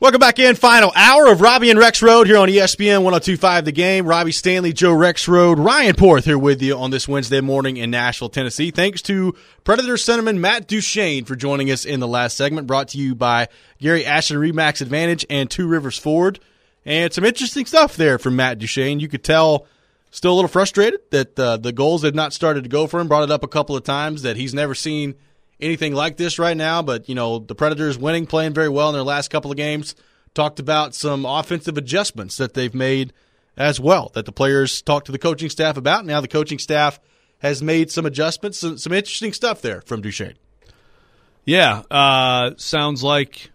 Welcome back in. Final hour of Robbie and Rex Road here on ESPN 102.5 The Game. Robbie Stanley, Joe Rex Road, Ryan Porth here with you on this Wednesday morning in Nashville, Tennessee. Thanks to Predator centerman Matt Duchene for joining us in the last segment, brought to you by Gary Ashton Remax Advantage and Two Rivers Ford. And some interesting stuff there from Matt Duchene. You could tell still a little frustrated that the goals had not started to go for him. Brought it up a couple of times that he's never seen anything like this right now, but, you know, the Predators winning, playing very well in their last couple of games. Talked about some offensive adjustments that they've made as well, that the players talked to the coaching staff about. Now the coaching staff has made some adjustments, some interesting stuff there from Duchene. Yeah, sounds like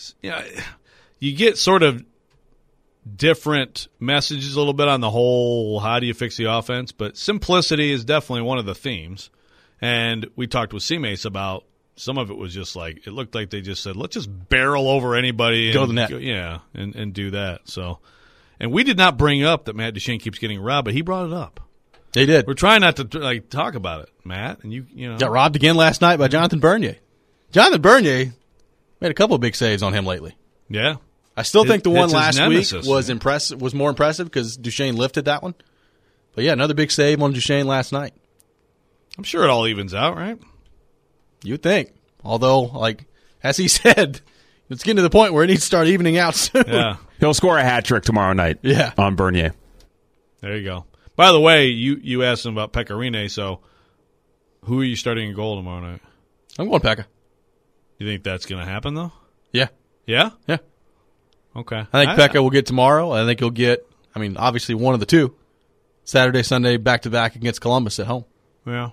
you get sort of different messages a little bit on the whole, how do you fix the offense, but simplicity is definitely one of the themes. And we talked with C-Mace about some of it was just like, it looked like they just said, let's just barrel over anybody. Go to the net. And do that. So, and we did not bring up that Matt Duchene keeps getting robbed, but he brought it up. They did. We're trying not to talk about it, Matt. And you know. Got robbed again last night by Jonathan Bernier. Jonathan Bernier made a couple of big saves on him lately. Yeah. I still think the one last nemesis, week was more impressive because Duchene lifted that one. But yeah, another big save on Duchene last night. I'm sure it all evens out, right? You would think. Although, like, as he said, it's getting to the point where it needs to start evening out soon. Yeah. He'll score a hat trick tomorrow night on Bernier. There you go. By the way, you asked him about Pecorine, so who are you starting in goal tomorrow night? I'm going Pekka. You think that's going to happen, though? Yeah. Yeah? Yeah. Okay. I think Pekka will get tomorrow. I think he'll get, obviously one of the two. Saturday, Sunday, back-to-back against Columbus at home. Yeah.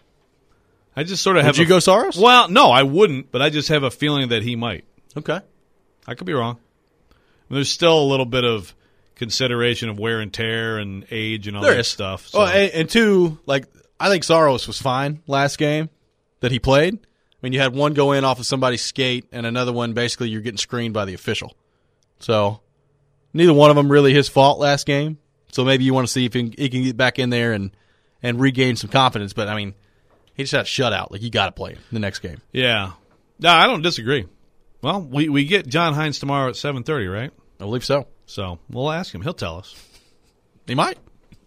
I just sort of have. Would you go Saros? Well, no, I wouldn't, but I just have a feeling that he might. Okay. I could be wrong. There's still a little bit of consideration of wear and tear and age and all that stuff. So. Well, and two, I think Saros was fine last game that he played. I mean, you had one go in off of somebody's skate and another one basically you're getting screened by the official. So neither one of them really his fault last game. So maybe you want to see if he can get back in there and regain some confidence. But, he just had a shutout. Like, you got to play him the next game. Yeah. No, I don't disagree. Well, we get John Hines tomorrow at 7:30, right? I believe so. So we'll ask him. He'll tell us. He might.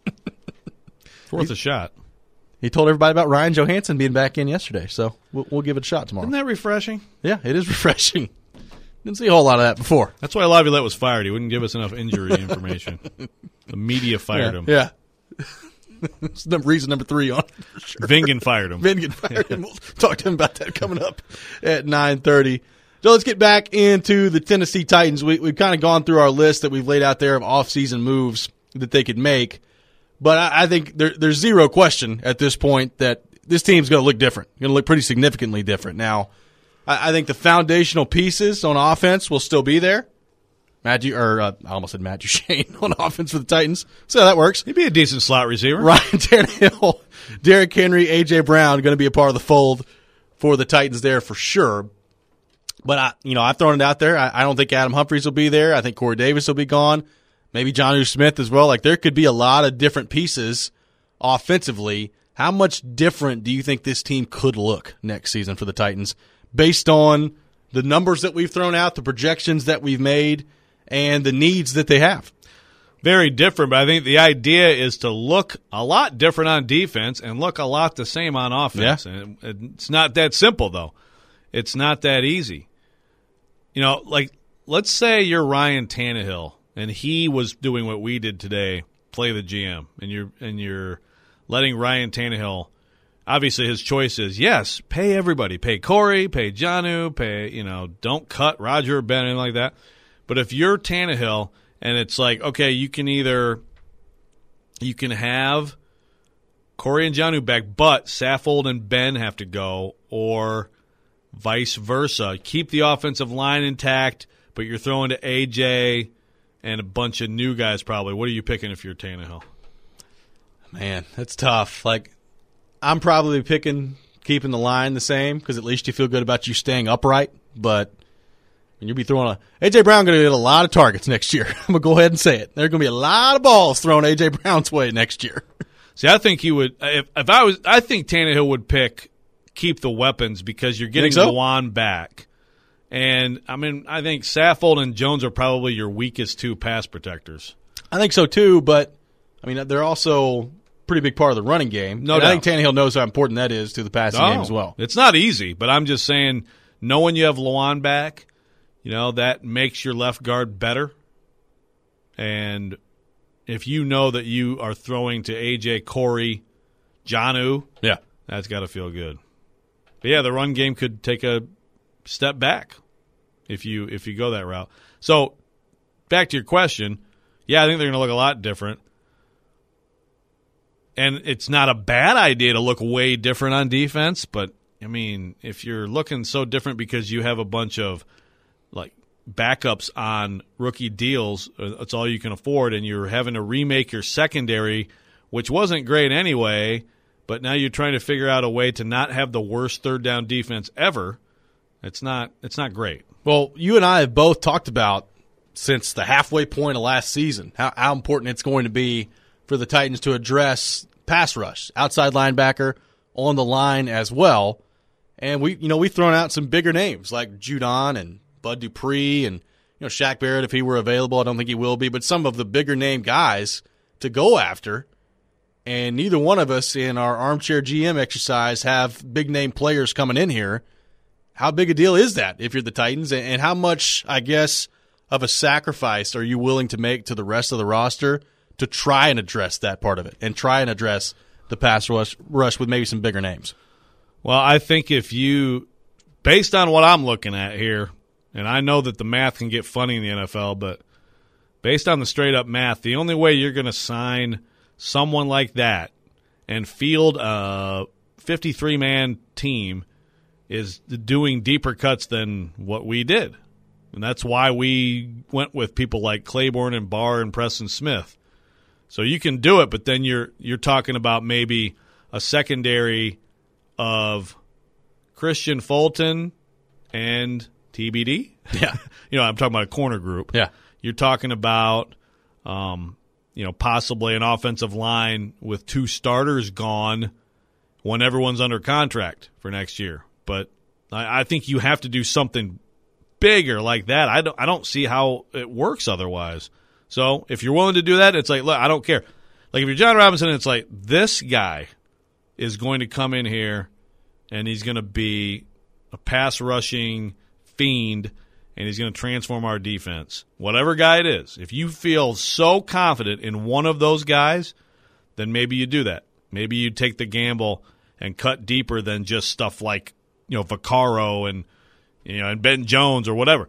It's worth a shot. He told everybody about Ryan Johansson being back in yesterday, so we'll give it a shot tomorrow. Isn't that refreshing? Yeah, it is refreshing. Didn't see a whole lot of that before. That's why Laviolette was fired. He wouldn't give us enough injury information. The media fired him. Yeah. That's reason number 3 on it, for sure. Vingan fired him. Vingan fired him. We'll talk to him about that coming up at 9:30. So let's get back into the Tennessee Titans. We've kind of gone through our list that we've laid out there of off-season moves that they could make. But I think there's zero question at this point that this team's going to look different. Going to look pretty significantly different. Now, I think the foundational pieces on offense will still be there. I almost said Matt Duchene on offense for the Titans. So that works. He'd be a decent slot receiver. Ryan Tannehill, Derrick Henry, A.J. Brown going to be a part of the fold for the Titans there for sure. But, I've thrown it out there. I don't think Adam Humphries will be there. I think Corey Davis will be gone. Maybe Jonnu Smith as well. Like, there could be a lot of different pieces offensively. How much different do you think this team could look next season for the Titans based on the numbers that we've thrown out, the projections that we've made, and the needs that they have? Very different, but I think the idea is to look a lot different on defense and look a lot the same on offense. Yeah. And it's not that simple, though. It's not that easy. Let's say you're Ryan Tannehill and he was doing what we did today, play the GM, and you're letting Ryan Tannehill. Obviously, his choice is, yes, pay everybody. Pay Corey, pay Jonnu, don't cut Roger or Ben, anything like that. But if you're Tannehill and it's like, okay, you can have Corey and Jonnu back, but Saffold and Ben have to go, or vice versa. Keep the offensive line intact, but you're throwing to AJ and a bunch of new guys probably. What are you picking if you're Tannehill? Man, that's tough. I'm probably picking keeping the line the same because at least you feel good about you staying upright. But you'll be throwing A.J. Brown going to get a lot of targets next year. I'm going to go ahead and say it. There are going to be a lot of balls thrown A.J. Brown's way next year. See, I think he would. I think Tannehill would pick keep the weapons because you're getting Juwan back, And, I mean, I think Saffold and Jones are probably your weakest two pass protectors. I think so too, but, I mean, they're also a pretty big part of the running game. No doubt. I think Tannehill knows how important that is to the passing game as well. It's not easy, but I'm just saying, knowing you have Lewan back, that makes your left guard better. And if you know that you are throwing to A.J., Corey, Jonnu, that's got to feel good. But, yeah, the run game could take a step back if you go that route. So, back to your question, I think they're going to look a lot different. And it's not a bad idea to look way different on defense, but, I mean, if you're looking so different because you have a bunch of, like, backups on rookie deals, that's all you can afford, and you're having to remake your secondary, which wasn't great anyway, but now you're trying to figure out a way to not have the worst third down defense ever. It's not great. Well, you and I have both talked about since the halfway point of last season how important it's going to be for the Titans to address pass rush, outside linebacker on the line as well. And we've thrown out some bigger names like Judon and Bud Dupree and Shaq Barrett if he were available. I don't think he will be, but some of the bigger name guys to go after. And neither one of us in our armchair GM exercise have big name players coming in here. How big a deal is that if you're the Titans? And how much, I guess, of a sacrifice are you willing to make to the rest of the roster to try and address that part of it and try and address the pass rush with maybe some bigger names? Well, I think if you, based on what I'm looking at here, and I know that the math can get funny in the NFL, but based on the straight-up math, the only way you're going to sign someone like that and field a 53-man team is doing deeper cuts than what we did. And that's why we went with people like Claiborne and Barr and Preston Smith. So you can do it, but then you're talking about maybe a secondary of Christian Fulton and TBD. Yeah. I'm talking about a corner group. Yeah. You're talking about possibly an offensive line with two starters gone when everyone's under contract for next year. But I think you have to do something bigger like that. I don't see how it works otherwise. So if you're willing to do that, it's like, look, I don't care. Like if you're John Robinson, it's like this guy is going to come in here and he's going to be a pass rushing fiend and he's going to transform our defense. Whatever guy it is, if you feel so confident in one of those guys, then maybe you do that. Maybe you take the gamble and cut deeper than just stuff like Vaccaro and Ben Jones or whatever.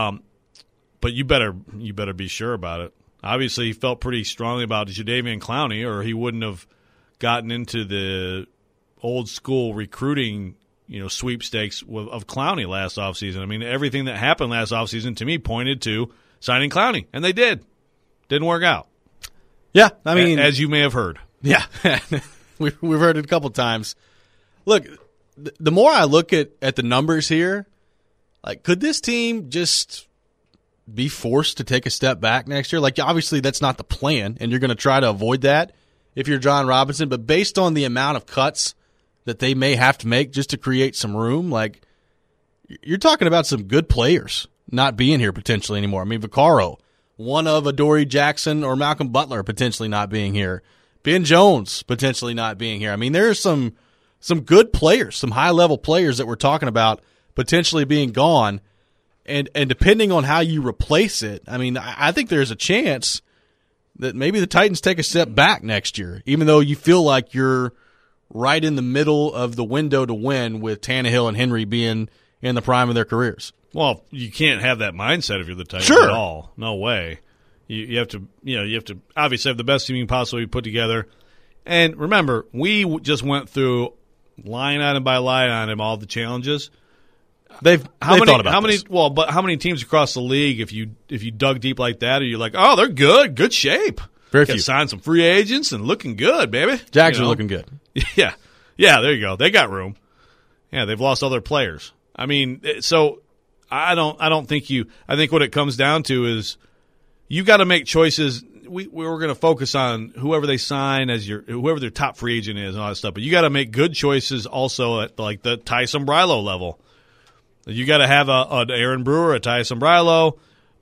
But you better be sure about it. Obviously, he felt pretty strongly about Jadeveon Clowney, or he wouldn't have gotten into the old school recruiting sweepstakes of Clowney last offseason. I mean, everything that happened last offseason to me pointed to signing Clowney, and they did. Didn't work out. Yeah, I mean, as you may have heard. Yeah, we've heard it a couple times. Look, the more I look at the numbers here, like, could this team just be forced to take a step back next year? Like, obviously, that's not the plan, and you're going to try to avoid that if you're John Robinson. But based on the amount of cuts that they may have to make just to create some room, like, you're talking about some good players not being here potentially anymore. I mean, Vaccaro, one of Adoree Jackson or Malcolm Butler potentially not being here. Ben Jones potentially not being here. I mean, there's some good players, some high-level players that we're talking about potentially being gone. And depending on how you replace it, I mean, I think there's a chance that maybe the Titans take a step back next year, even though you feel like you're right in the middle of the window to win with Tannehill and Henry being in the prime of their careers. Well, you can't have that mindset if you're the Titans at all. No way. You have to obviously have the best team you can possibly put together. And remember, we just went through line item by line item all the challenges. They've thought about this. But how many teams across the league, if you dug deep like that, are you like, oh, they're good shape. Very few. Signed some free agents and looking good, baby. Jags are looking good. Yeah, there you go. They got room. Yeah, they've lost other players. I mean, so I don't think you. I think what it comes down to is you got to make choices. We're going to focus on whoever they sign as whoever their top free agent is and all that stuff. But you got to make good choices also at like the Ty Sombrilo level. You got to have an Aaron Brewer, a Ty Sombrilo,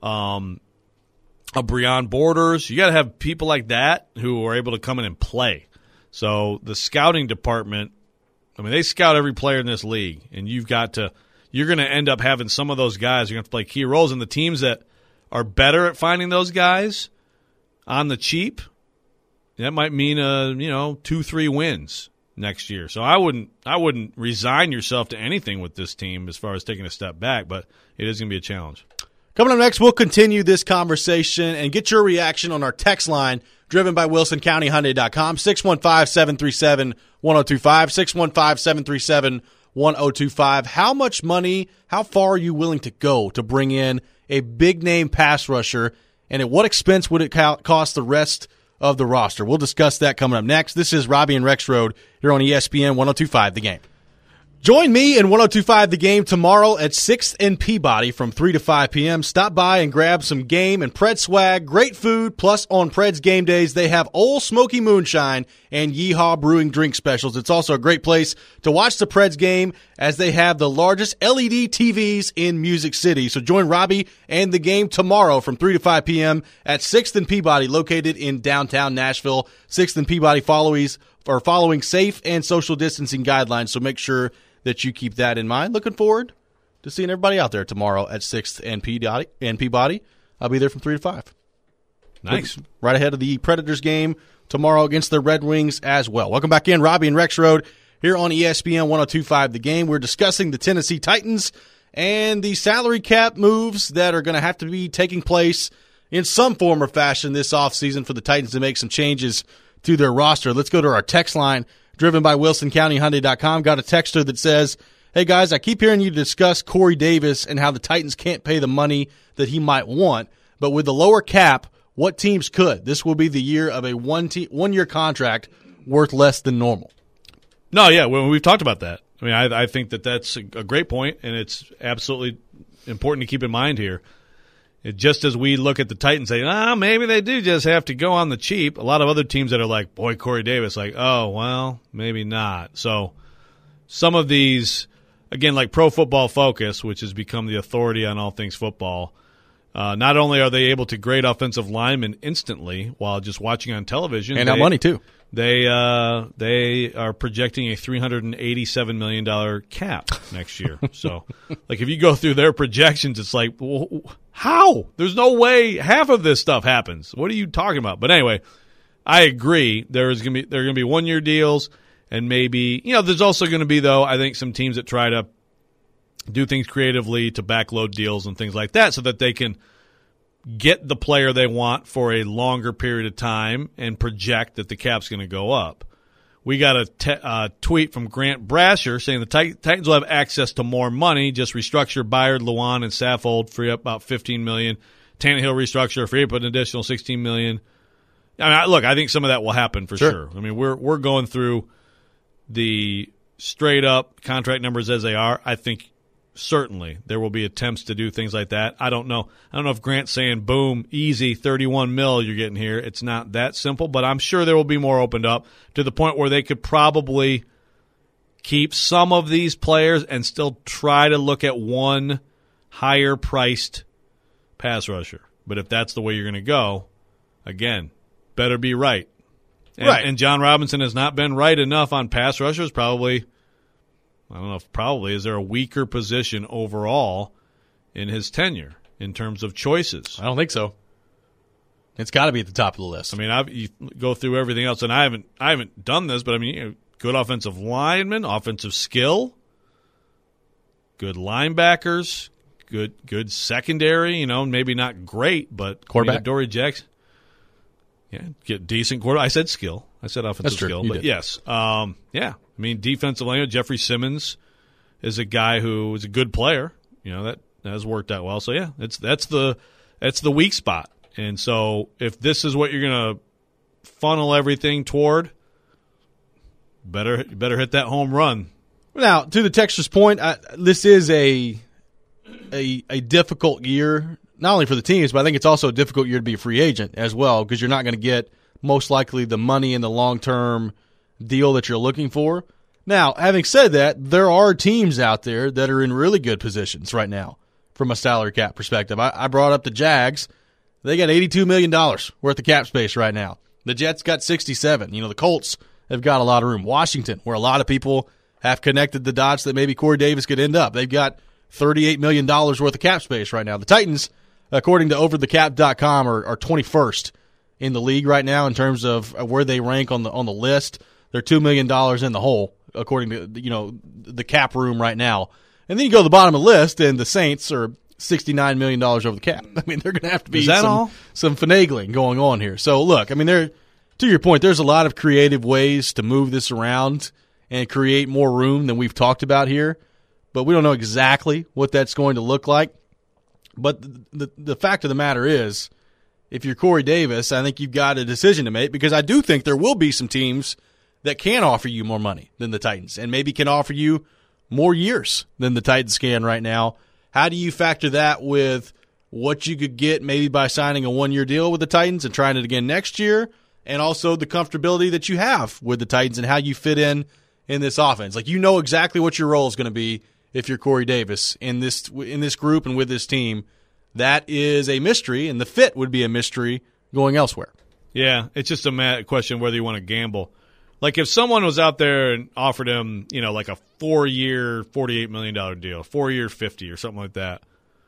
a Breon Borders. You got to have people like that who are able to come in and play. So the scouting department, I mean, they scout every player in this league, and you're going to end up having some of those guys. You're going to have to play key roles, and the teams that are better at finding those guys on the cheap, that might mean 2-3 wins next year. So I wouldn't resign yourself to anything with this team as far as taking a step back, but it is going to be a challenge. Coming up next, we'll continue this conversation and get your reaction on our text line driven by WilsonCountyHyundai.com, 615-737-1025, 615-737-1025. How much money, how far are you willing to go to bring in a big-name pass rusher, and at what expense would it cost the rest of the roster? We'll discuss that coming up next. This is Robbie and Rex Road here on ESPN 102.5 The Game. Join me in 102.5 The Game tomorrow at 6th and Peabody from 3 to 5 p.m. Stop by and grab some game and Pred swag, great food, plus on Pred's game days, they have Old Smoky Moonshine and Yeehaw Brewing drink specials. It's also a great place to watch the Pred's game as they have the largest LED TVs in Music City. So join Robbie and The Game tomorrow from 3 to 5 p.m. at 6th and Peabody, located in downtown Nashville. 6th and Peabody following safe and social distancing guidelines, so make sure that you keep that in mind. Looking forward to seeing everybody out there tomorrow at 6th and Peabody. I'll be there from 3 to 5. Nice. Right ahead of the Predators game tomorrow against the Red Wings as well. Welcome back in, Robbie and Rex Road here on ESPN 102.5 The Game. We're discussing the Tennessee Titans and the salary cap moves that are going to have to be taking place in some form or fashion this offseason for the Titans to make some changes to their roster. Let's go to our text line, driven by WilsonCountyHyundai.com. Got a texter that says, hey, guys, I keep hearing you discuss Corey Davis and how the Titans can't pay the money that he might want, but with the lower cap, what teams could? This will be the year of a one-year contract worth less than normal. No, yeah, we've talked about that. I mean, I think that's a great point, and it's absolutely important to keep in mind here. Just as we look at the Titans saying, maybe they do just have to go on the cheap, a lot of other teams that are like, boy, Corey Davis, like, oh, well, maybe not. So some of these, again, like Pro Football Focus, which has become the authority on all things football, not only are they able to grade offensive linemen instantly while just watching on television. And money, too. They are projecting a $387 million cap next year. So, like, if you go through their projections, it's like, well, how? There's no way half of this stuff happens. What are you talking about? But anyway, I agree. There are going to be 1-year deals, and maybe there's also going to be, though, I think some teams that try to do things creatively to backload deals and things like that, so that they can get the player they want for a longer period of time and project that the cap's going to go up. We got a tweet from Grant Brasher saying the Titans will have access to more money. Just restructure Byard, Luan, and Saffold, free up about $15 million. Tannehill restructure, free up an additional $16 million. I mean, look, I think some of that will happen for sure. I mean, we're going through the straight up contract numbers as they are. I think certainly there will be attempts to do things like that. I don't know if Grant's saying, boom, easy, 31 mil you're getting here. It's not that simple, but I'm sure there will be more opened up to the point where they could probably keep some of these players and still try to look at one higher-priced pass rusher. But if that's the way you're going to go, again, better be right. And John Robinson has not been right enough on pass rushers, probably. I don't know if probably. Is there a weaker position overall in his tenure in terms of choices? I don't think so. It's got to be at the top of the list. I mean, you go through everything else, and I haven't done this, but I mean, good offensive linemen, offensive skill, good linebackers, good secondary. Maybe not great, but quarterback. Dory Jackson. Yeah, get decent quarterback. I said skill. I said offensive skill, but yes, yeah. I mean, defensive line, Jeffrey Simmons is a guy who is a good player. That has worked out well. So yeah, that's the weak spot. And so if this is what you're going to funnel everything toward, better hit that home run. Now, to the texter's point, this is a difficult year, not only for the teams, but I think it's also a difficult year to be a free agent as well, because you're not going to get most likely the money in the long-term deal that you're looking for. Now, having said that, there are teams out there that are in really good positions right now from a salary cap perspective. I brought up the Jags. They got $82 million worth of cap space right now. The Jets got 67. The Colts have got a lot of room. Washington, where a lot of people have connected the dots that maybe Corey Davis could end up. They've got $38 million worth of cap space right now. The Titans, according to overthecap.com, are 21st in the league right now in terms of where they rank on the list. They're $2 million in the hole, according to the cap room right now. And then you go to the bottom of the list, and the Saints are $69 million over the cap. I mean, they're going to have to be some finagling going on here. So, look, I mean, to your point, there's a lot of creative ways to move this around and create more room than we've talked about here. But we don't know exactly what that's going to look like. But the fact of the matter is, if you're Corey Davis, I think you've got a decision to make, because I do think there will be some teams that can offer you more money than the Titans and maybe can offer you more years than the Titans can right now. How do you factor that with what you could get maybe by signing a one-year deal with the Titans and trying it again next year, and also the comfortability that you have with the Titans and how you fit in this offense? Like, you know exactly what your role is going to be if you're Corey Davis in this group and with this team. That is a mystery, and the fit would be a mystery going elsewhere. Yeah, it's just a question whether you want to gamble. Like, if someone was out there and offered him, like a 4-year, $48 million deal, 4-year, $50 or something like that,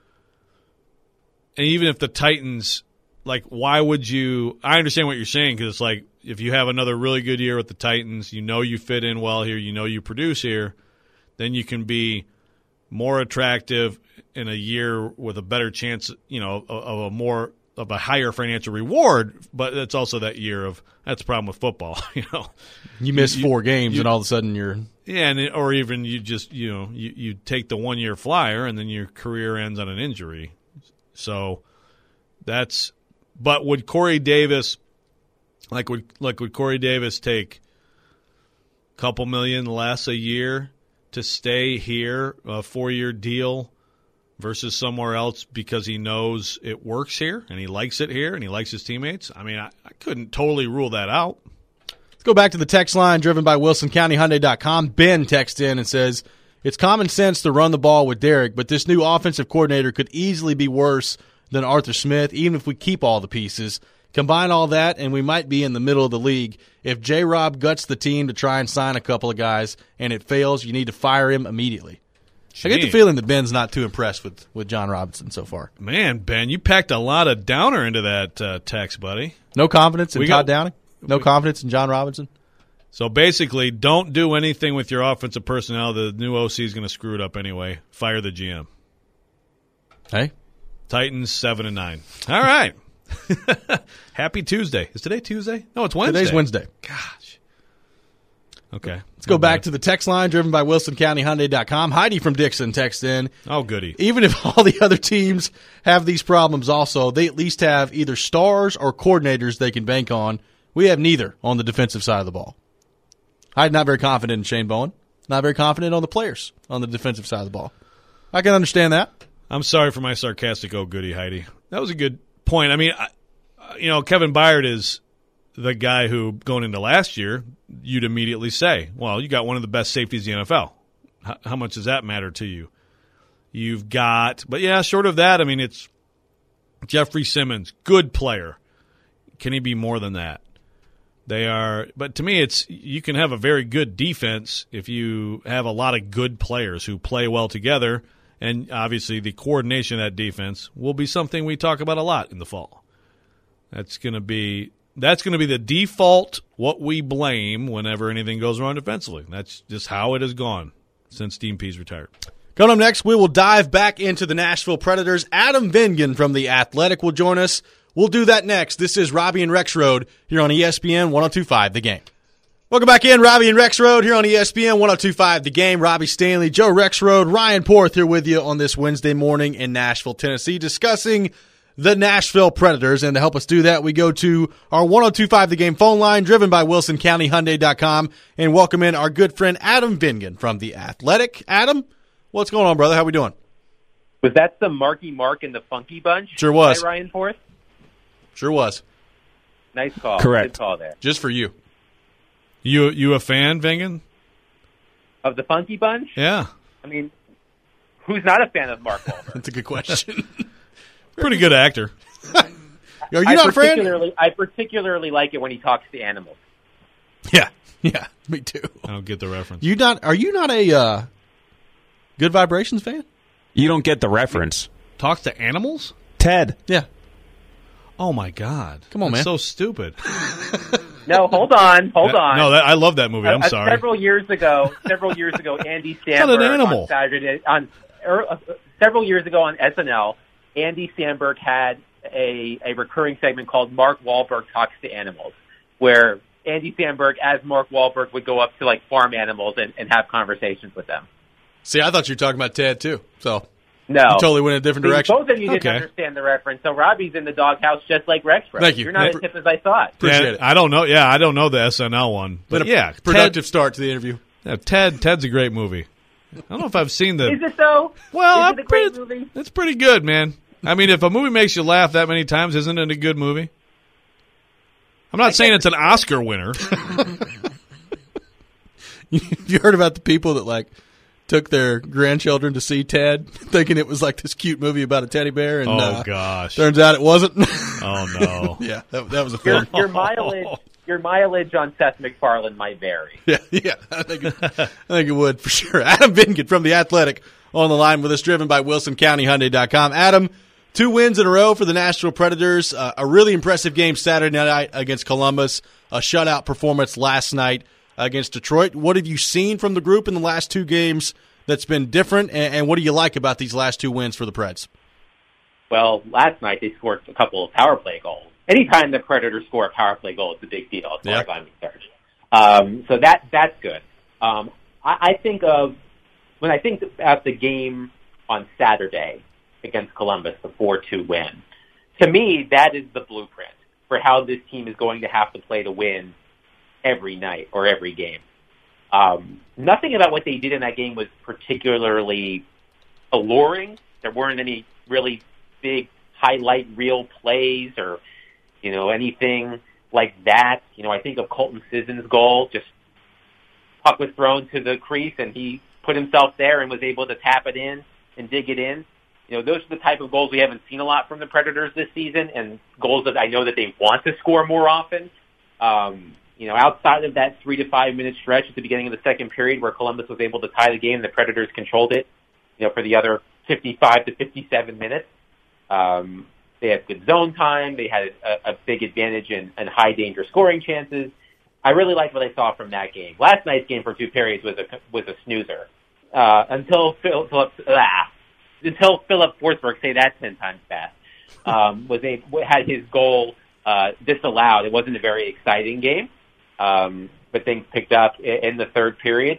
and even if the Titans, like, why would you – I understand what you're saying, because it's like, if you have another really good year with the Titans, you fit in well here, you produce here, then you can be more attractive in a year with a better chance, of a higher financial reward. But it's also that year of – that's the problem with football, You miss 4 games and all of a sudden you're – yeah, or even you just, you take the 1-year flyer and then your career ends on an injury. So that's – but would Corey Davis – would Corey Davis take a couple million less a year to stay here, a 4-year deal, versus somewhere else because he knows it works here and he likes it here and he likes his teammates? I mean, I couldn't totally rule that out. Let's go back to the text line driven by WilsonCountyHyundai.com. Ben texts in and says, it's common sense to run the ball with Derek, but this new offensive coordinator could easily be worse than Arthur Smith, even if we keep all the pieces. Combine all that, and we might be in the middle of the league. If J-Rob guts the team to try and sign a couple of guys and it fails, you need to fire him immediately. I get the feeling that Ben's not too impressed with John Robinson so far. Man, Ben, you packed a lot of downer into that text, buddy. No confidence in Todd Downing? No confidence in John Robinson? So basically, don't do anything with your offensive personnel. The new OC is going to screw it up anyway. Fire the GM. Hey? Titans 7-9. All right. Happy Tuesday. Is today Tuesday? No, it's Wednesday. Today's Wednesday. Gosh. Okay. Let's go back to the text line driven by WilsonCountyHyundai.com. Heidi from Dixon texts in. Oh, goody. Even if all the other teams have these problems also, they at least have either stars or coordinators they can bank on. We have neither on the defensive side of the ball. I'm not very confident in Shane Bowen. Not very confident on the players on the defensive side of the ball. I can understand that. I'm sorry for my sarcastic oh goody, Heidi. That was a good point. I mean, Kevin Byard is the guy who, going into last year, you'd immediately say, well, you got one of the best safeties in the NFL. How much does that matter to you? You've got, but yeah, short of that, I mean, it's Jeffrey Simmons, good player. Can he be more than that? They are, but to me, it's you can have a very good defense if you have a lot of good players who play well together, and obviously the coordination of that defense will be something we talk about a lot in the fall. That's going to be the default, what we blame whenever anything goes wrong defensively. That's just how it has gone since Dean Pease retired. Coming up next, we will dive back into the Nashville Predators. Adam Vingan from The Athletic will join us. We'll do that next. This is Robbie and Rex Road here on ESPN 102.5 The Game. Welcome back in, Robbie and Rex Road here on ESPN 102.5 The Game. Robbie Stanley, Joe Rex Road, Ryan Porth here with you on this Wednesday morning in Nashville, Tennessee, discussing the Nashville Predators. And to help us do that, we go to our 102.5 The Game phone line, driven by WilsonCountyHyundai.com, and welcome in our good friend Adam Vingan from The Athletic. Adam, what's going on, brother? How we doing? Was that the Marky Mark and the Funky Bunch? Sure was. By Ryan Porth? Sure was. Nice call. Correct. Good call there. Just for you. You a fan, Vingan? Of the Funky Bunch? Yeah. I mean, who's not a fan of Mark Wahlberg? That's a good question. Pretty good actor. Are you not a fan? I particularly like it when he talks to animals. Yeah, me too. I don't get the reference. Are you not a Good Vibrations fan? You don't get the reference. Talks to animals? Ted. Yeah. Oh, my God. Come on, That's man. so stupid. No, hold on. No, I love that movie. I'm sorry. Several years ago, Andy It's not an Samberg animal. on Saturday several years ago on SNL, Andy Samberg had a recurring segment called Mark Wahlberg Talks to Animals, where Andy Samberg, as Mark Wahlberg, would go up to like farm animals and have conversations with them. See, I thought you were talking about Ted too. So no, you totally went in a different direction. Both of you didn't understand the reference. So Robbie's in the doghouse just like Rexroad. Thank you. You're not as hip as I thought. Appreciate it. I don't know. Yeah, I don't know the SNL one, but yeah, productive start to the interview. Yeah, Ted's a great movie. I don't know if I've seen the. Is it though? Well, is it a great movie? It's pretty good, man. I mean, if a movie makes you laugh that many times, isn't it a good movie? I'm not saying it's an Oscar winner. You heard about the people that like took their grandchildren to see Ted, thinking it was like this cute movie about a teddy bear, and gosh, turns out it wasn't. Oh no! Yeah, that was a film. Your mileage on Seth MacFarlane might vary. Yeah, I think it would for sure. Adam Vinkin from The Athletic on the line with us, driven by WilsonCountyHyundai.com. Adam, 2 wins in a row for the Nashville Predators. A really impressive game Saturday night against Columbus. A shutout performance last night against Detroit. What have you seen from the group in the last 2 games that's been different, and what do you like about these last 2 wins for the Preds? Well, last night they scored a couple of power play goals. Anytime the Predators score a power play goal, it's a big deal as far as I'm concerned. So that's good. I think when I think about the game on Saturday against Columbus, the 4-2 win, to me, that is the blueprint for how this team is going to have to play to win every night or every game. Nothing about what they did in that game was particularly alluring. There weren't any really big highlight reel plays or, anything like that. I think of Colton Sisson's goal. Just puck was thrown to the crease and he put himself there and was able to tap it in and dig it in. Those are the type of goals we haven't seen a lot from the Predators this season, and goals that I know that they want to score more often. Outside of that 3 to 5 minute stretch at the beginning of the second period where Columbus was able to tie the game, the Predators controlled it, for the other 55 to 57 minutes. They had good zone time. They had a big advantage in high danger scoring chances. I really liked what I saw from that game. Last night's game for 2 periods was a snoozer until Philip Forsberg, say that 10 times fast, had his goal disallowed. It wasn't a very exciting game, but things picked up in the third period.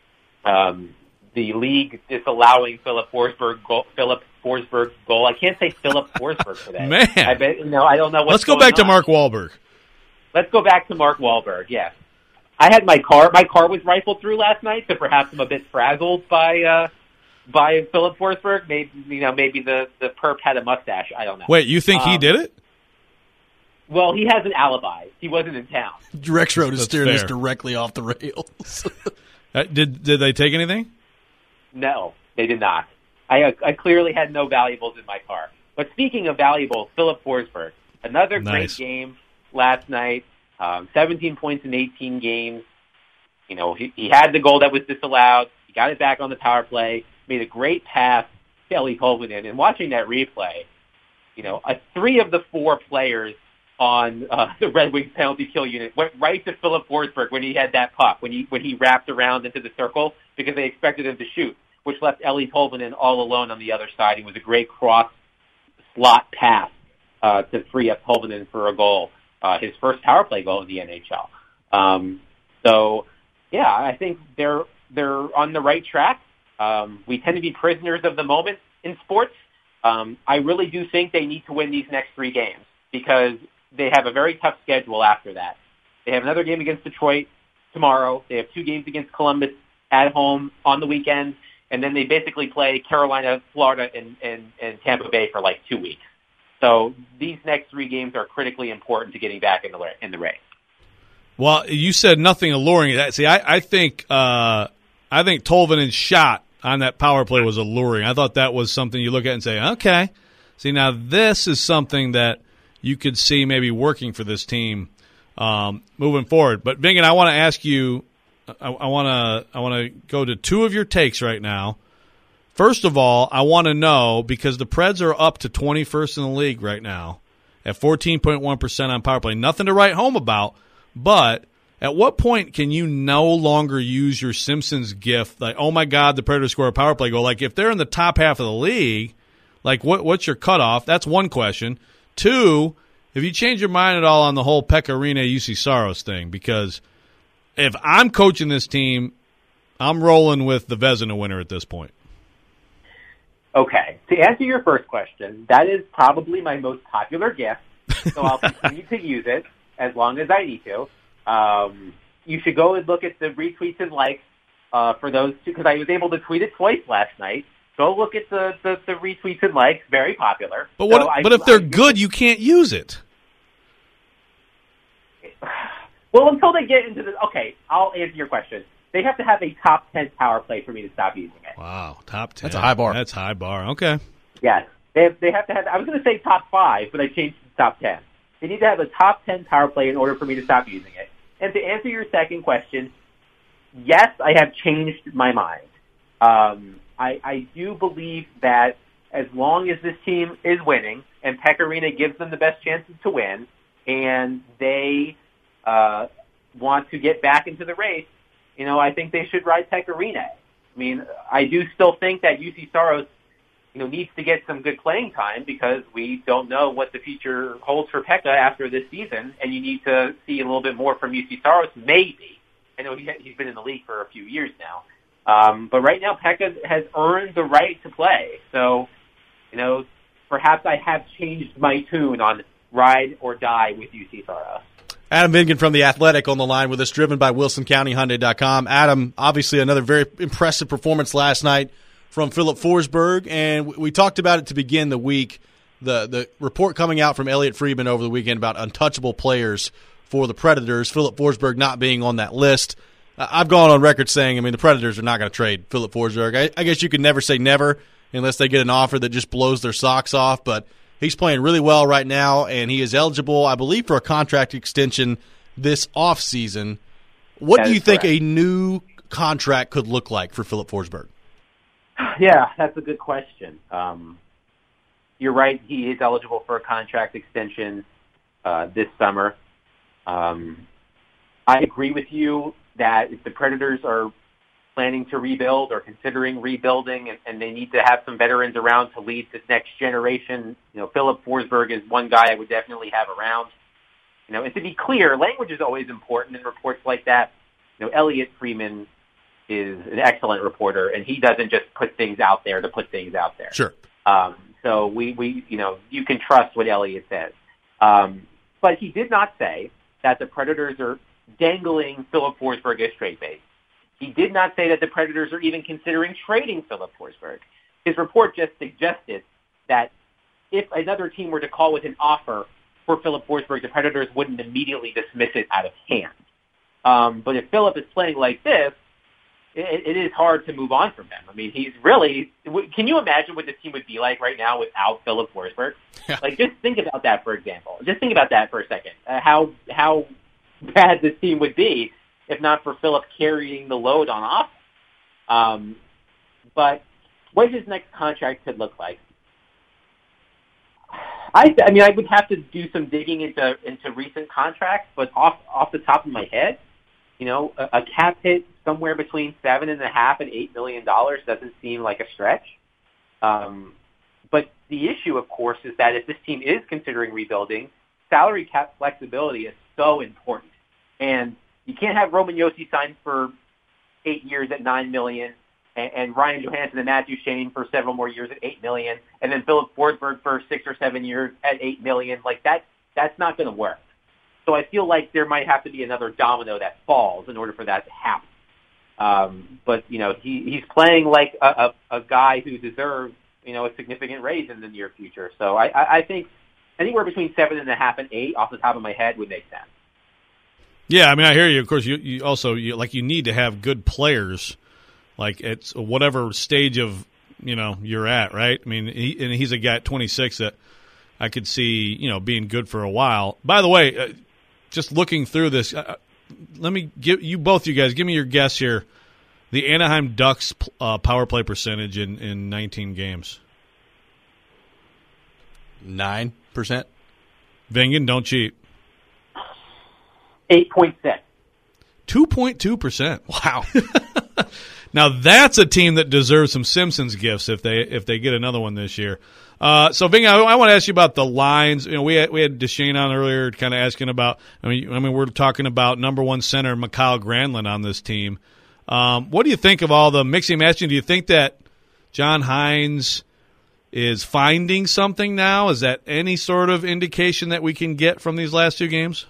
The league disallowing Philip Forsberg's goal. I can't say Philip Forsberg today. Man, I don't know. Let's go back to Mark Wahlberg. Let's go back to Mark Wahlberg. Yes, I had my car. My car was rifled through last night, so perhaps I'm a bit frazzled by Philip Forsberg. Maybe the perp had a mustache. I don't know. Wait, you think he did it? Well, he has an alibi. He wasn't in town. Rexroad is steering this directly off the rails. Did they take anything? No, they did not. I clearly had no valuables in my car. But speaking of valuables, Philip Forsberg, another great game last night. 17 points in 18 games. He had the goal that was disallowed. He got it back on the power play. Made a great pass to Ellie Tolvanen. And watching that replay, 3 of the 4 players on the Red Wings penalty kill unit went right to Philip Forsberg when he had that puck, when he wrapped around into the circle because they expected him to shoot, which left Ellie Tolvanen all alone on the other side. It was a great cross slot pass to free up Tolvanen for a goal, his first power play goal in the NHL. I think they're on the right track. We tend to be prisoners of the moment in sports. I really do think they need to win these next 3 games because they have a very tough schedule after that. They have another game against Detroit tomorrow. They have 2 games against Columbus at home on the weekend, and then they basically play Carolina, Florida, and Tampa Bay for like 2 weeks. So these next 3 games are critically important to getting back in the race. Well, you said nothing alluring. See, I think I think Tolvanen's shot on that power play was alluring. I thought that was something you look at and say, okay. See, now this is something that you could see maybe working for this team moving forward. But Vingan, I want to ask you, I want to go to two of your takes right now. First of all, I want to know, because the Preds are up to 21st in the league right now at 14.1% on power play. Nothing to write home about, but at what point can you no longer use your Simpsons gift? Like, oh my God, the Predators score a power play goal. Like, if they're in the top half of the league, like what's your cutoff? That's one question. Two, have you changed your mind at all on the whole Pekka Rinne UC Saros thing? Because if I'm coaching this team, I'm rolling with the Vezina winner at this point. Okay, to answer your first question, that is probably my most popular gift, so I'll continue to use it as long as I need to. You should go and look at the retweets and likes for those two, because I was able to tweet it twice last night. Go look at the retweets and likes, very popular. But what? If they're good, you can't use it. Well, until they get into the... Okay, I'll answer your question. They have to have a top 10 power play for me to stop using it. Wow, top 10. That's a high bar. That's high bar. Okay. Yes. They have to have... I was going to say top 5, but I changed it to top 10. They need to have a top 10 power play in order for me to stop using it. And to answer your second question, yes, I have changed my mind. I do believe that as long as this team is winning and Pekka Rinne gives them the best chances to win, and they want to get back into the race, I think they should ride Pekka Rinne. I mean, I do still think that UC Saros, needs to get some good playing time, because we don't know what the future holds for Pekka after this season, and you need to see a little bit more from UC Saros, maybe. I know he's been in the league for a few years now. But right now, Pekka has earned the right to play. So, perhaps I have changed my tune on ride or die with UC Saros. Adam Vingan from The Athletic on the line with us, driven by WilsonCountyHyundai.com. Adam, obviously another very impressive performance last night from Philip Forsberg, and we talked about it to begin the week, the report coming out from Elliot Friedman over the weekend about untouchable players for the Predators, Philip Forsberg not being on that list. I've gone on record saying, the Predators are not going to trade Philip Forsberg. I guess you could never say never unless they get an offer that just blows their socks off, but he's playing really well right now, and he is eligible, I believe, for a contract extension this offseason. What do you think a new contract could look like for Philip Forsberg? Yeah, that's a good question. You're right. He is eligible for a contract extension this summer. I agree with you that if the Predators are planning to rebuild or considering rebuilding, and they need to have some veterans around to lead this next generation, Philip Forsberg is one guy I would definitely have around. And to be clear, language is always important in reports like that. Elliot Friedman is an excellent reporter, and he doesn't just put things out there to put things out there. Sure. So we you can trust what Elliot says. But he did not say that the Predators are dangling Philip Forsberg as straight bait. He did not say that the Predators are even considering trading Philip Forsberg. His report just suggested that if another team were to call with an offer for Philip Forsberg, the Predators wouldn't immediately dismiss it out of hand. But if Philip is playing like this, it is hard to move on from him. He's really... Can you imagine what this team would be like right now without Philip Forsberg? Yeah. Just think about that for example. Just think about that for a second. How bad this team would be if not for Philip carrying the load on offense. But what his next contract could look like, I would have to do some digging into recent contracts, but off the top of my head, a cap hit somewhere between $7.5 and $8 million doesn't seem like a stretch. But the issue, of course, is that if this team is considering rebuilding, salary cap flexibility is so important. And you can't have Roman Josi signed for 8 years at $9 million, and Ryan Johansson and Matt Duchene for several more years at $8 million, and then Philip Forsberg for 6 or 7 years at $8 million. That's not going to work. So I feel like there might have to be another domino that falls in order for that to happen. But he's playing like a guy who deserves a significant raise in the near future. So I think anywhere between 7.5 and 8 off the top of my head would make sense. Yeah, I hear you. Of course, you also you need to have good players like it's whatever stage of you're at, right? I mean, he's a guy at 26 that I could see being good for a while. By the way, just looking through this, let me give you guys give me your guess here. The Anaheim Ducks power play percentage in 19 games. 9%. Vingen, don't cheat. 8.6. 2.2%. Wow. Now that's a team that deserves some Simpsons gifts if they get another one this year. So Vingen, I want to ask you about the lines. We had Duchesne on earlier, kind of asking about. I mean, we're talking about number one center Mikael Granlund on this team. What do you think of all the mixing matching? Do you think that John Hynes is finding something now? Is that any sort of indication that we can get from these last two games?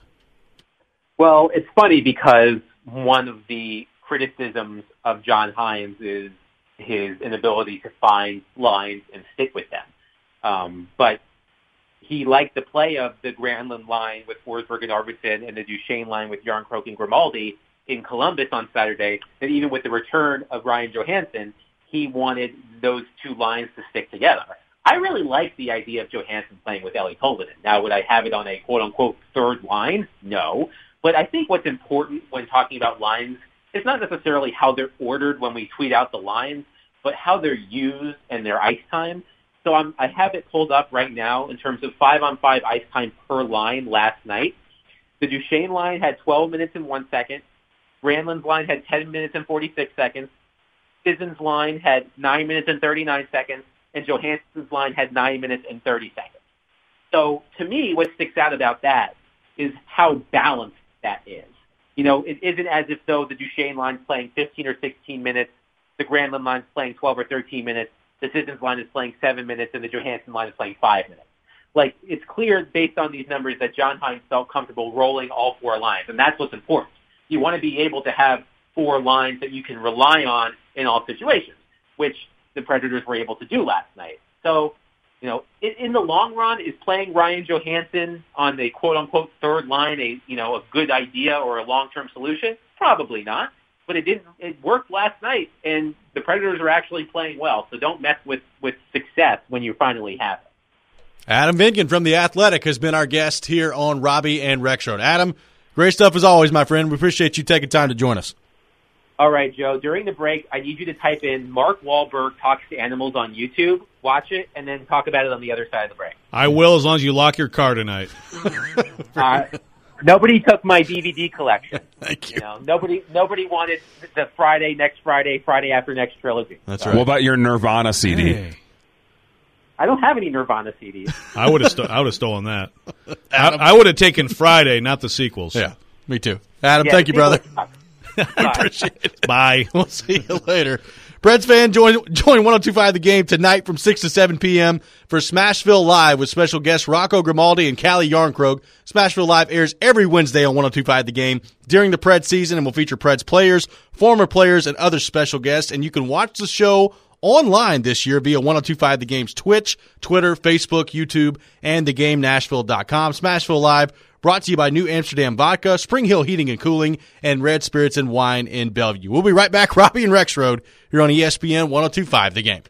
Well, it's funny because one of the criticisms of John Hynes is his inability to find lines and stick with them. But he liked the play of the Granlund line with Forsberg and Arvidsson and the Duchesne line with Jarnkrok and Grimaldi in Columbus on Saturday, that even with the return of Ryan Johansson, he wanted those two lines to stick together. I really like the idea of Johansson playing with Eeli Tolvanen. Now, would I have it on a quote-unquote third line? No. But I think what's important when talking about lines is not necessarily how they're ordered when we tweet out the lines, but how they're used and their ice time. So I have it pulled up right now in terms of 5-on-5 ice time per line last night. The Duchesne line had 12 minutes and 1 second. Granlund's line had 10 minutes and 46 seconds. Sisson's line had 9 minutes and 39 seconds. And Johansson's line had 9 minutes and 30 seconds. So to me, what sticks out about that is how balanced that is. It isn't as if though the Duchesne line's playing 15 or 16 minutes, the Granlund line's playing 12 or 13 minutes, the Sisson's line is playing 7 minutes, and the Johansson line is playing 5 minutes. Like, it's clear based on these numbers that John Hynes felt comfortable rolling all four lines, and that's what's important. You want to be able to have four lines that you can rely on in all situations, which the Predators were able to do last night. So, in the long run, is playing Ryan Johansson on the quote-unquote third line a good idea or a long-term solution? Probably not. But it worked last night, and the Predators are actually playing well. So don't mess with success when you finally have it. Adam Vingan from The Athletic has been our guest here on Robbie and Rexroad. Adam, great stuff as always, my friend. We appreciate you taking time to join us. All right, Joe. During the break, I need you to type in Mark Wahlberg Talks to Animals on YouTube, watch it, and then talk about it on the other side of the break. I will, as long as you lock your car tonight. Nobody took my DVD collection. Thank you. Nobody wanted the Friday after next trilogy. That's right. What about your Nirvana CD? Hey. I don't have any Nirvana CDs. I would have stolen that. I would have taken Friday, not the sequels. Yeah, me too. Adam, thank you, brother. Bye. Appreciate it. Bye. We'll see you later. Preds fan, join 102.5 The Game tonight from 6 to 7 p.m. for Smashville Live with special guests Rocco Grimaldi and Callie Yarnkrog. Smashville Live airs every Wednesday on 102.5 The Game during the Preds season and will feature Preds players, former players, and other special guests. And you can watch the show online this year via 102.5 The Game's Twitch, Twitter, Facebook, YouTube, and thegamenashville.com. Smashville Live brought to you by New Amsterdam Vodka, Spring Hill Heating and Cooling, and Red Spirits and Wine in Bellevue. We'll be right back, Robbie and Rexroad, here on ESPN 102.5 The Game.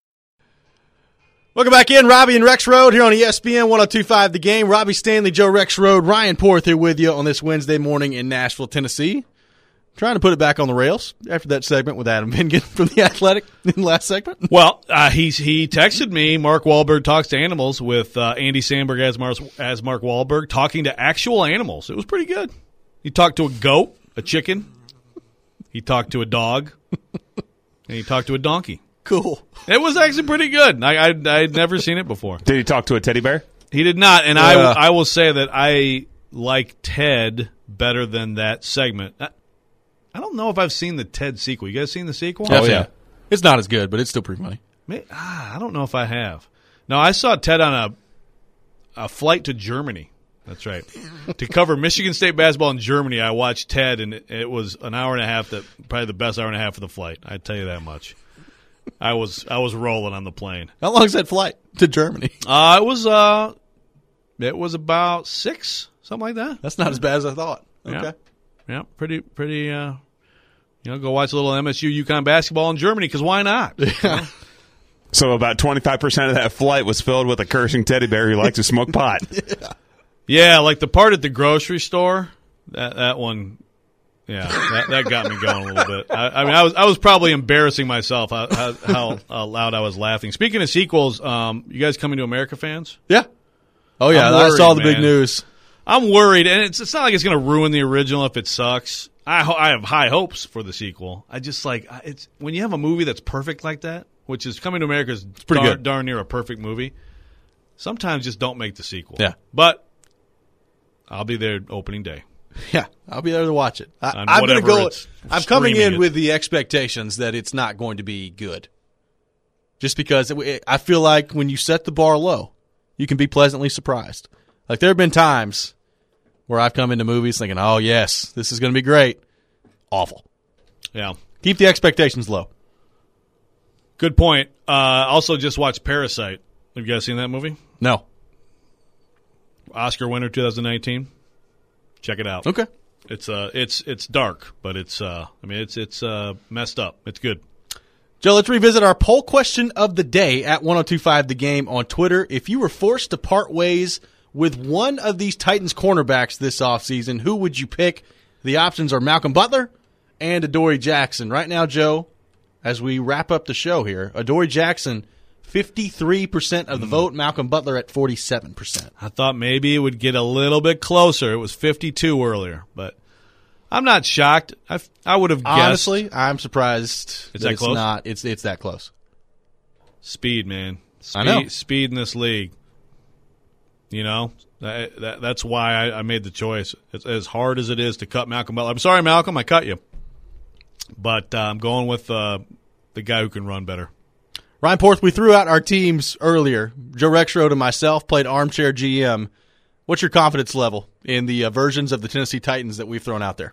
Welcome back in, Robbie and Rexroad, here on ESPN 102.5 The Game. Robbie Stanley, Joe Rexroad, Ryan Porth here with you on this Wednesday morning in Nashville, Tennessee. Trying to put it back on the rails after that segment with Adam Vingan from The Athletic in the last segment. Well, he texted me, Mark Wahlberg Talks to Animals, with Andy Samberg as Mark Wahlberg talking to actual animals. It was pretty good. He talked to a goat, a chicken. He talked to a dog. And he talked to a donkey. Cool. It was actually pretty good. I'd never seen it before. Did he talk to a teddy bear? He did not, and I will say that I like Ted better than that segment. I don't know if I've seen the Ted sequel. You guys seen the sequel? Oh, yeah. It's not as good, but it's still pretty funny. I don't know if I have. No, I saw Ted on a flight to Germany. That's right. To cover Michigan State basketball in Germany, I watched Ted, and it was an hour and a half, probably the best hour and a half of the flight. I'd tell you that much. I was rolling on the plane. How long is that flight to Germany? It was about 6, something like that. That's not as bad as I thought. Okay. Yeah, pretty Go watch a little MSU UConn basketball in Germany, because why not? So about 25% of that flight was filled with a cursing teddy bear who likes to smoke pot. Yeah, like the part at the grocery store, that one, yeah, that got me going a little bit. I was probably embarrassing myself how loud I was laughing. Speaking of sequels, you guys Coming to America fans? Yeah. Oh, yeah, I saw the big news. I'm worried, and it's not like it's going to ruin the original if it sucks. I have high hopes for the sequel. I just it's when you have a movie that's perfect like that, which is Coming to America is darn near a perfect movie. Sometimes just don't make the sequel. Yeah, but I'll be there opening day. Yeah, I'll be there to watch it. I'm coming in with the expectations that it's not going to be good, just because I feel like when you set the bar low, you can be pleasantly surprised. Like there have been times where I've come into movies thinking, "Oh yes, this is going to be great." Awful. Yeah. Keep the expectations low. Good point. Also, just watched Parasite. Have you guys seen that movie? No. Oscar winner 2019. Check it out. Okay. It's dark, but it's messed up. It's good. Joe, let's revisit our poll question of the day at 1025 The Game on Twitter. If you were forced to part ways with one of these Titans cornerbacks this offseason, who would you pick? The options are Malcolm Butler and Adoree Jackson. Right now, Joe, as we wrap up the show here, Adoree Jackson, 53% of the vote, Malcolm Butler at 47%. I thought maybe it would get a little bit closer. It was 52 earlier, but I'm not shocked. I would have guessed. Honestly, I'm surprised it's that close? It's that close. Speed, man. I know. Speed in this league. That's why I made the choice. It's as hard as it is to cut Malcolm Butler. I'm sorry, Malcolm, I cut you. But I'm going with the guy who can run better. Ryan Porth, we threw out our teams earlier. Joe Rexrode and myself played armchair GM. What's your confidence level in the versions of the Tennessee Titans that we've thrown out there?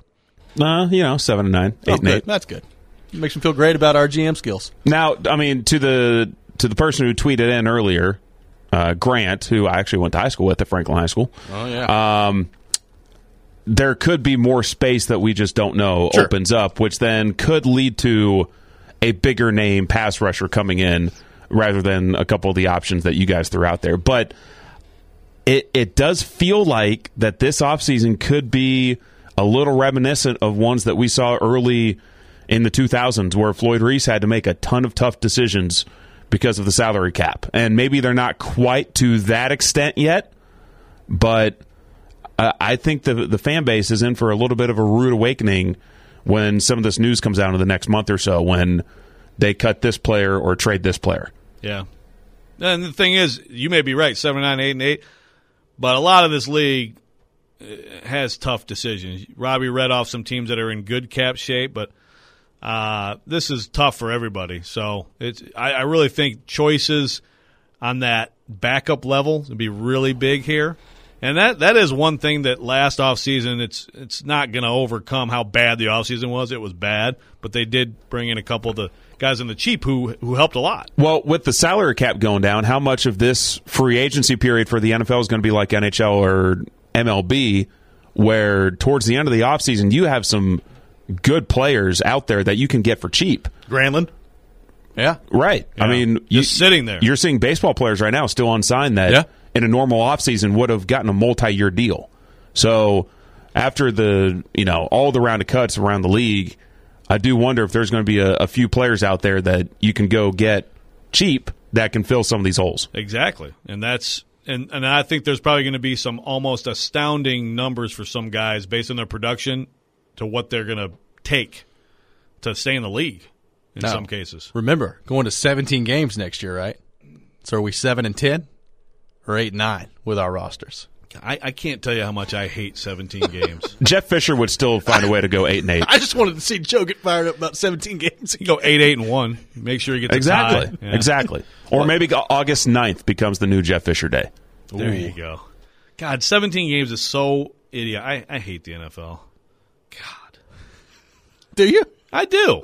7-9, 8-8. That's good. It makes me feel great about our GM skills. Now, I mean, to the person who tweeted in earlier, Grant, who I actually went to high school with at Franklin High School. Oh, yeah. There could be more space that we just don't know opens up, which then could lead to a bigger name pass rusher coming in rather than a couple of the options that you guys threw out there. But it does feel like that this offseason could be a little reminiscent of ones that we saw early in the 2000s where Floyd Reese had to make a ton of tough decisions because of the salary cap. And maybe they're not quite to that extent yet, but I think the fan base is in for a little bit of a rude awakening when some of this news comes out in the next month or so when they cut this player or trade this player. Yeah. And the thing is, you may be right, 7-9, 8-8, but a lot of this league has tough decisions. Robbie read off some teams that are in good cap shape, but this is tough for everybody. So I really think choices on that backup level would be really big here. And that is one thing that last offseason, it's not going to overcome how bad the offseason was. It was bad, but they did bring in a couple of the guys in the cheap who helped a lot. Well, with the salary cap going down, how much of this free agency period for the NFL is going to be like NHL or MLB, where towards the end of the offseason you have some good players out there that you can get for cheap. Granlund. Yeah. Right. Yeah. I mean, just sitting there. You're seeing baseball players right now still unsigned that in a normal offseason would have gotten a multi-year deal. So after all the round of cuts around the league, I do wonder if there's going to be a few players out there that you can go get cheap that can fill some of these holes. Exactly. And and I think there's probably going to be some almost astounding numbers for some guys based on their production to what they're going to take to stay in the league in some cases. Remember, going to 17 games next year, right? So are we 7-10 or 8-9 with our rosters? I can't tell you how much I hate 17 games. Jeff Fisher would still find a way to go 8-8. I just wanted to see Joe get fired up about 17 games. You go 8-8-1. Make sure you get the tie. Yeah. Exactly. Or maybe August 9th becomes the new Jeff Fisher day. There you go. God, 17 games is so idiot. I hate the NFL. God. Do you? I do.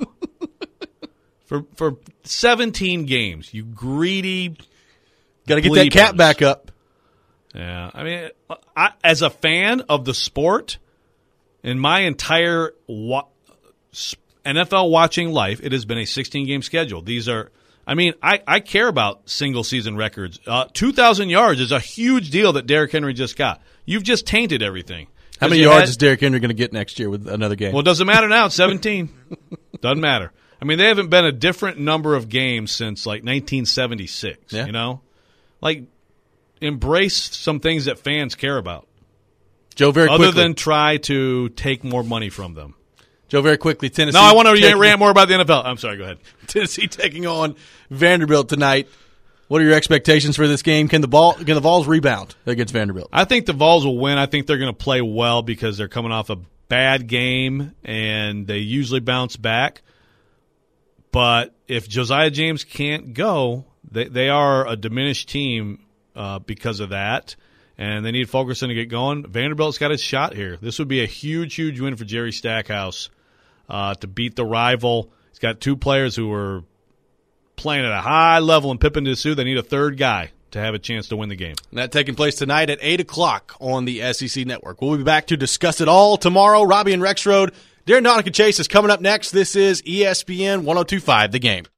For 17 games, you greedy. Got to get that cap back up. Yeah, I mean, as a fan of the sport, in my entire NFL watching life, it has been a 16-game schedule. These are, I care about single-season records. 2,000 yards is a huge deal that Derrick Henry just got. You've just tainted everything. How many yards is Derrick Henry going to get next year with another game? Well, it doesn't matter now. It's 17. Doesn't matter. I mean, they haven't been a different number of games since, 1976, you know? Embrace some things that fans care about. Joe, very quickly. Other than try to take more money from them. Joe, very quickly, Tennessee. No, I want to rant more about the NFL. I'm sorry, go ahead. Tennessee taking on Vanderbilt tonight. What are your expectations for this game? Can the Vols rebound against Vanderbilt? I think the Vols will win. I think they're going to play well because they're coming off a bad game, and they usually bounce back. But if Josiah James can't go, they are a diminished team because of that, and they need Fulkerson to get going. Vanderbilt's got a shot here. This would be a huge, huge win for Jerry Stackhouse to beat the rival. He's got two players who are playing at a high level in Pippen Dessou. They need a third guy to have a chance to win the game. And that taking place tonight at 8 o'clock on the SEC Network. We'll be back to discuss it all tomorrow. Robbie and Rex Road. Darren Nautica Chase is coming up next. This is ESPN 102.5 The Game.